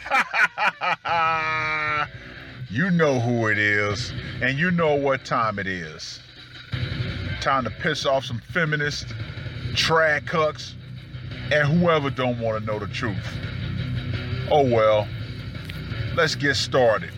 You know who it is, and you know what time it is. Time to piss off some feminists, trad cucks, and whoever don't want to know the truth. Oh well, let's get started.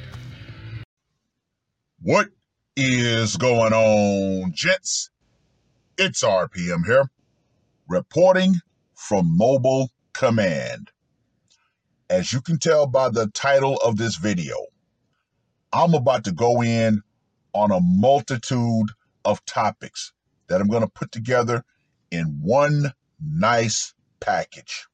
What is going on, gents? It's RPM here, reporting from Mobile Command. As you can tell by the title of this video, I'm about to go in on a multitude of topics that I'm going to put together in one nice package.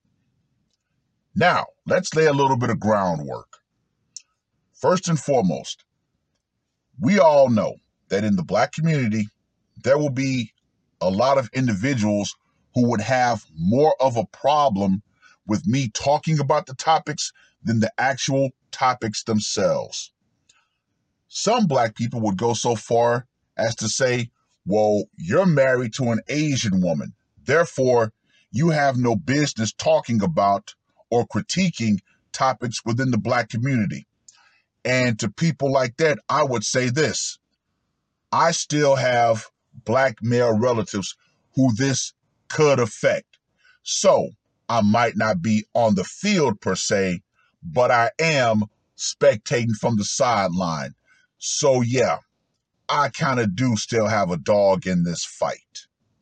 Now, let's lay a little bit of groundwork. First and foremost, we all know that in the Black community, there will be a lot of individuals who would have more of a problem with me talking about the topics than the actual topics themselves. Some Black people would go so far as to say, well, you're married to an Asian woman. Therefore, you have no business talking about or critiquing topics within the Black community. And to people like that, I would say this. I still have Black male relatives who this could affect. So I might not be on the field per se, but I am spectating from the sideline. So yeah, I kind of do still have a dog in this fight.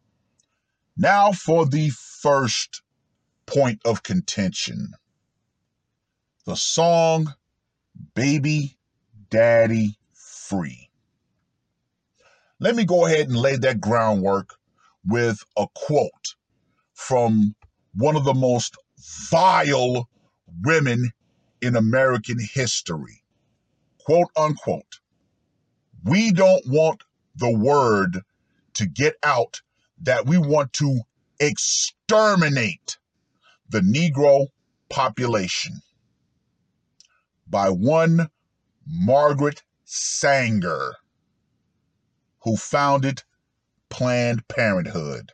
Now for the first point of contention. The song Baby Daddy Free. Let me go ahead and lay that groundwork with a quote from one of the most vile women in American history. Quote unquote. We don't want the word to get out that we want to exterminate the Negro population. By one Margaret Sanger, who founded Planned Parenthood.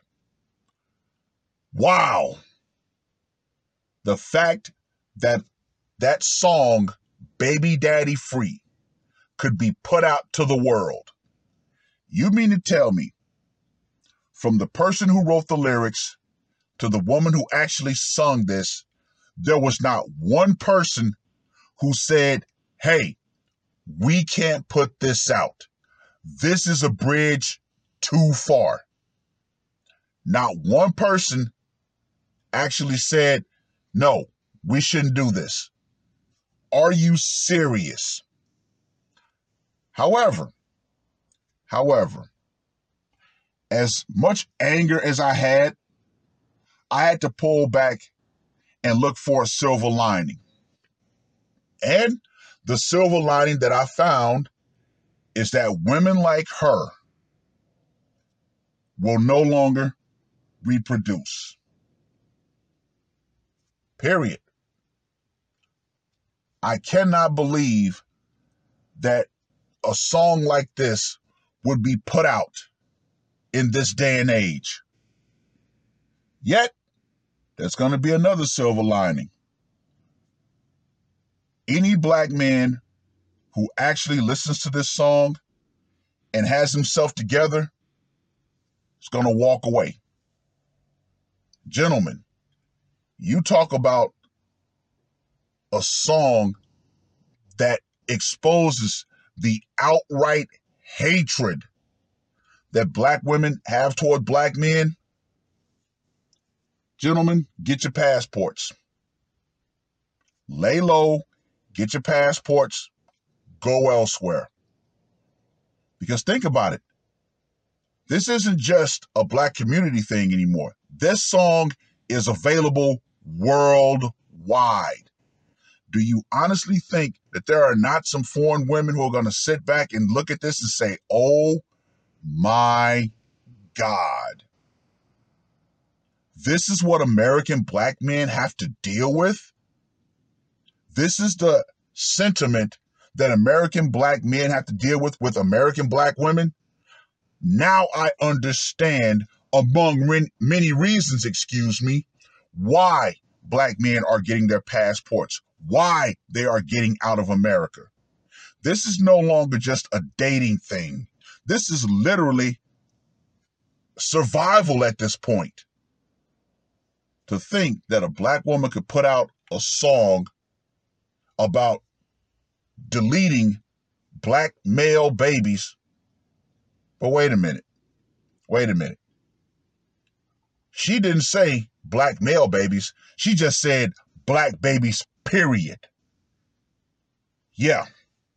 Wow. The fact that that song, Baby Daddy Free, could be put out to the world. You mean to tell me, from the person who wrote the lyrics to the woman who actually sung this, there was not one person who said, hey, we can't put this out. This is a bridge too far. Not one person actually said, no, we shouldn't do this. Are you serious? However, as much anger as I had to pull back and look for a silver lining. And the silver lining that I found is that women like her will no longer reproduce. Period. I cannot believe that a song like this would be put out in this day and age. Yet, there's going to be another silver lining. Any Black man who actually listens to this song and has himself together is going to walk away. Gentlemen, you talk about a song that exposes the outright hatred that Black women have toward Black men. Gentlemen, get your passports. Lay low, get your passports, go elsewhere. Because think about it. This isn't just a Black community thing anymore. This song is available worldwide. Do you honestly think that there are not some foreign women who are going to sit back and look at this and say, oh my God, this is what American Black men have to deal with? This is the sentiment that American Black men have to deal with American Black women? Now I understand, among many reasons, why black men are getting their passports, why they are getting out of America. This is no longer just a dating thing. This is literally survival at this point. To think that a black woman could put out a song about deleting black male babies. But wait a minute. She didn't say black male babies. She just said black babies, period. Yeah.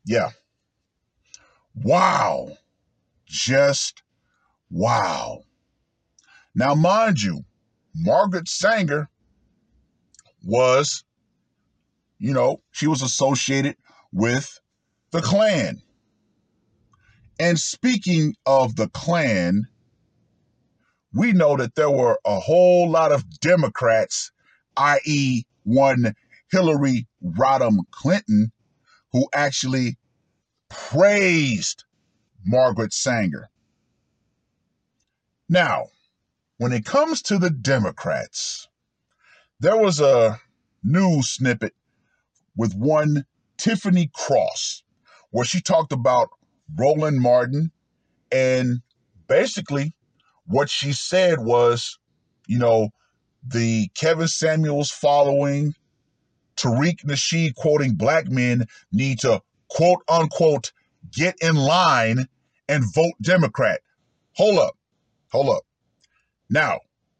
Wow. Just wow. Now, mind you, Margaret Sanger was, she was associated with the Klan. And speaking of the Klan, we know that there were a whole lot of Democrats, i.e. one Hillary Rodham Clinton, who actually praised Margaret Sanger. Now, when it comes to the Democrats, there was a news snippet with one Tiffany Cross where she talked about Roland Martin, and basically what she said was, the Kevin Samuels following, Tariq Nasheed quoting black men need to quote unquote get in line and vote Democrat. Hold up. Now,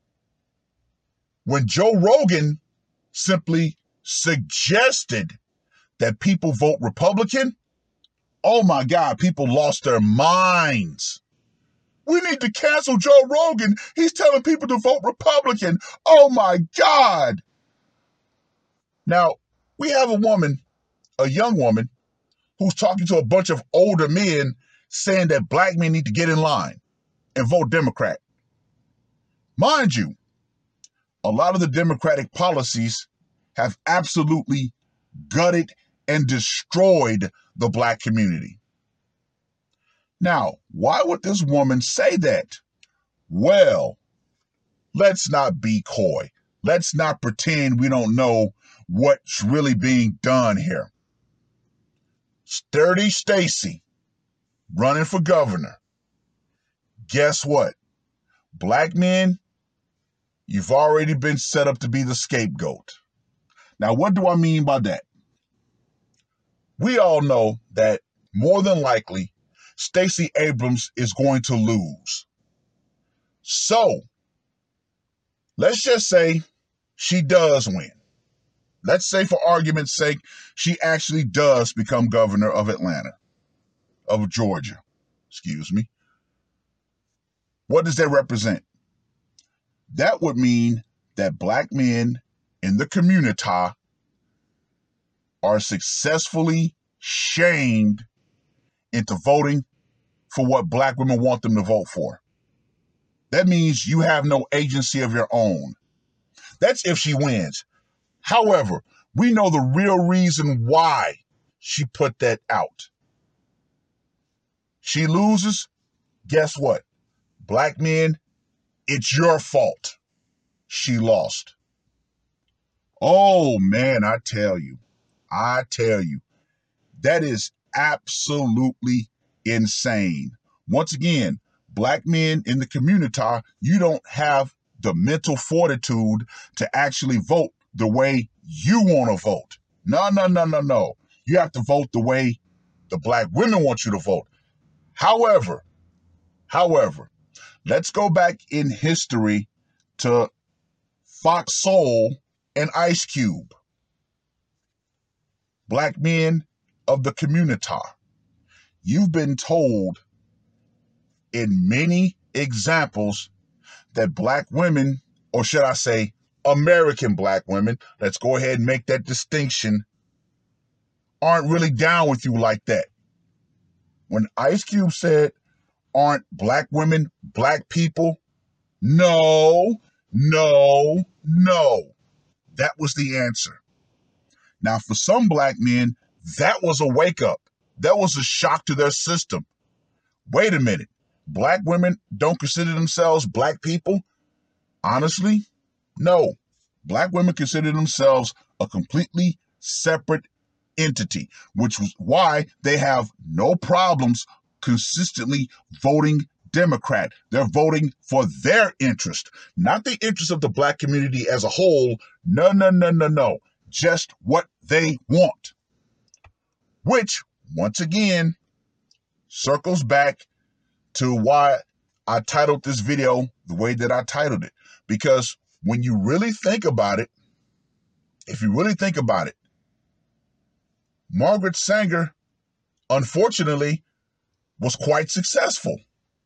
when Joe Rogan simply suggested that people vote Republican, oh my God, people lost their minds. We need to cancel Joe Rogan. He's telling people to vote Republican. Oh my God. Now, we have a young woman, who's talking to a bunch of older men saying that black men need to get in line and vote Democrat. Mind you, a lot of the Democratic policies have absolutely gutted and destroyed the black community. Now, why would this woman say that? Well, let's not be coy. Let's not pretend we don't know what's really being done here. Sturdy Stacey running for governor. Guess what? Black men, you've already been set up to be the scapegoat. Now, what do I mean by that? We all know that more than likely, Stacey Abrams is going to lose. So, let's just say she does win. Let's say, for argument's sake, she actually does become governor of Georgia. What does that represent? That would mean that black men in the community are successfully shamed into voting for what black women want them to vote for. That means you have no agency of your own. That's if she wins. However, we know the real reason why she put that out. She loses, guess what? Black men, it's your fault. She lost. Oh man, I tell you, that is absolutely insane. Once again, black men in the community, you don't have the mental fortitude to actually vote the way you want to vote. No. You have to vote the way the black women want you to vote. However, let's go back in history to Fox Soul and Ice Cube. Black men of the community, you've been told in many examples that black women, or should I say American black women, let's go ahead and make that distinction, aren't really down with you like that. When Ice Cube said, aren't black women black people? No. That was the answer. Now, for some black men, that was a wake up. That was a shock to their system. Wait a minute. Black women don't consider themselves black people? Honestly, no, Black women consider themselves a completely separate entity, which was why they have no problems consistently voting Democrat. They're voting for their interest, not the interest of the Black community as a whole. No, no, no, no, no. Just what they want. Which, once again, circles back to why I titled this video the way that I titled it. Because when you really think about it, if you really think about it, Margaret Sanger, unfortunately, was quite successful.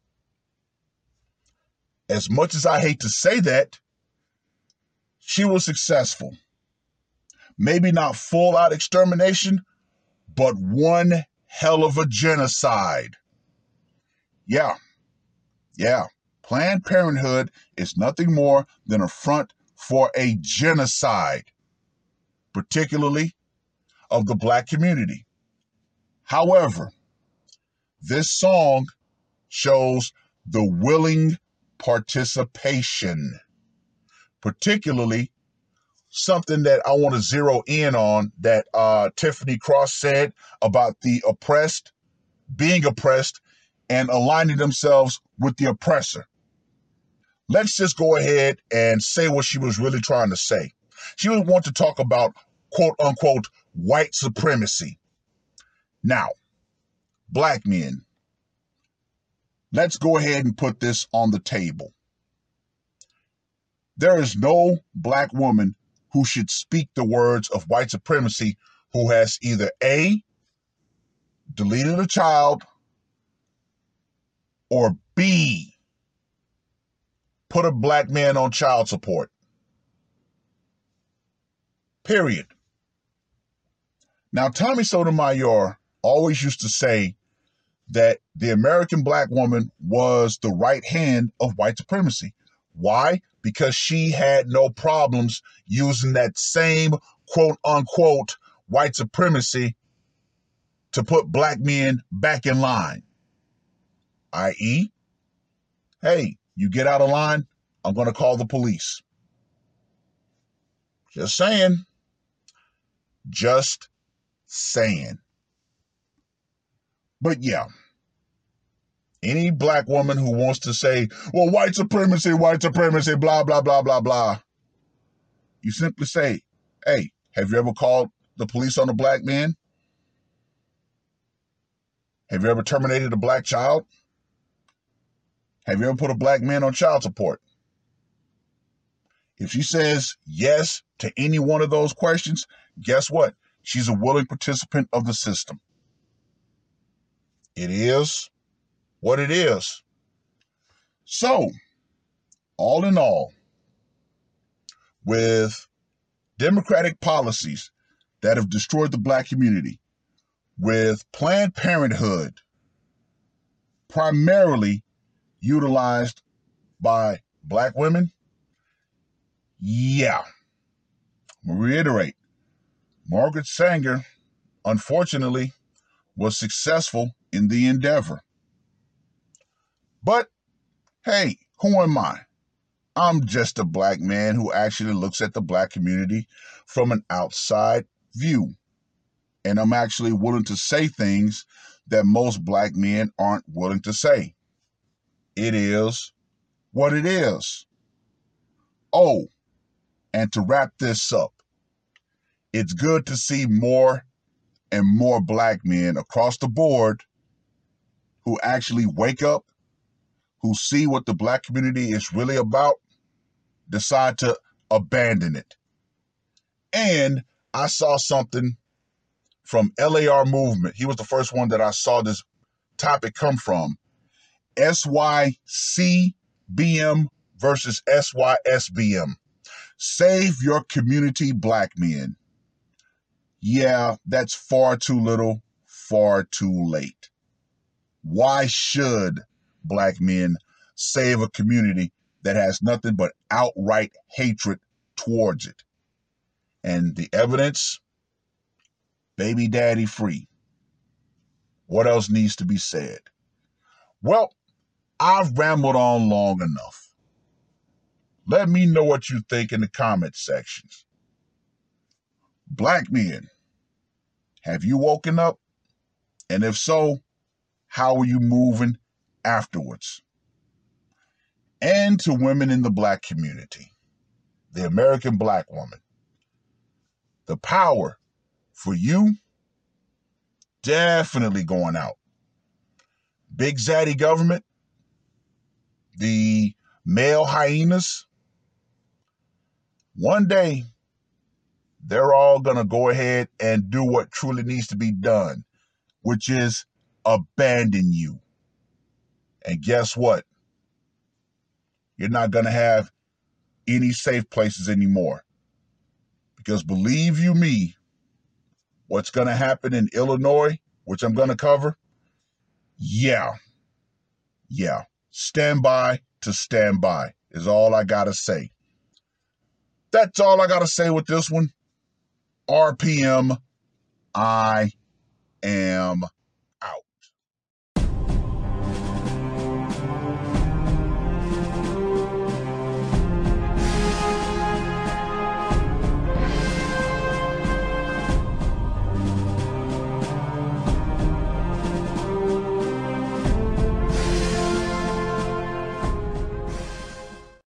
As much as I hate to say that, she was successful. Maybe not full-out extermination, but one hell of a genocide. Yeah. Planned Parenthood is nothing more than a front for a genocide, particularly of the Black community. However, this song shows the willing participation, particularly something that I want to zero in on that Tiffany Cross said about the oppressed being oppressed and aligning themselves with the oppressor. Let's just go ahead and say what she was really trying to say. She would want to talk about, quote unquote, white supremacy. Now, Black men, let's go ahead and put this on the table. There is no Black woman who should speak the words of white supremacy who has either A, deleted a child, or B, put a Black man on child support. Period. Now, Tommy Sotomayor always used to say that the American Black woman was the right hand of white supremacy. Why? Because she had no problems using that same quote unquote white supremacy to put Black men back in line. I.e., hey, you get out of line, I'm going to call the police. Just saying. Just saying. But yeah, any Black woman who wants to say, well, white supremacy, blah, blah, blah, blah, blah, you simply say, hey, have you ever called the police on a Black man? Have you ever terminated a Black child? Have you ever put a Black man on child support? If she says yes to any one of those questions, guess what? She's a willing participant of the system. It is what it is. So, all in all, with Democratic policies that have destroyed the Black community, with Planned Parenthood primarily utilized by Black women, yeah, I'm gonna reiterate, Margaret Sanger, unfortunately, was successful in the endeavor. But, hey, who am I? I'm just a Black man who actually looks at the Black community from an outside view. And I'm actually willing to say things that most Black men aren't willing to say. It is what it is. Oh, and to wrap this up, it's good to see more and more Black men across the board who actually wake up, who see what the Black community is really about, decide to abandon it. And I saw something from LAR Movement. He was the first one that I saw this topic come from. SYCBM versus SYSBM. Save your community, Black men. Yeah, that's far too little, far too late. Why should Black men save a community that has nothing but outright hatred towards it? And the evidence, baby daddy free. What else needs to be said? Well, I've rambled on long enough. Let me know what you think in the comment sections. Black men, have you woken up? And if so, how are you moving afterwards? And to women in the black community, the American black woman, the power for you definitely going out. Big Zaddy government, the male hyenas, one day they're all going to go ahead and do what truly needs to be done, which is abandon you. And guess what? You're not going to have any safe places anymore. Because believe you me, what's going to happen in Illinois, which I'm going to cover, yeah. Stand by to stand by is all I got to say. That's all I got to say with this one. RPM, I am